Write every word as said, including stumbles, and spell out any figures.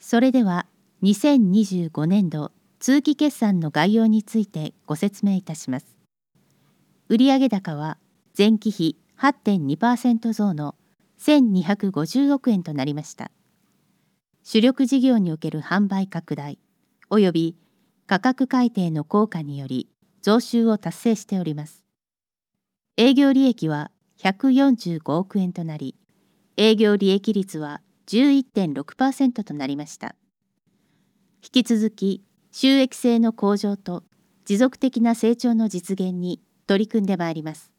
それではにせんにじゅうごねんど通期決算の概要についてご説明いたします。売上高は前期比 はってんにパーセント 増のせんにひゃくごじゅうおくえんとなりました。主力事業における販売拡大および価格改定の効果により増収を達成しております。営業利益はひゃくよんじゅうごおくえんとなり、営業利益率は じゅういってんろくパーセント となりました。引き続き収益性の向上と持続的な成長の実現に取り組んでまいります。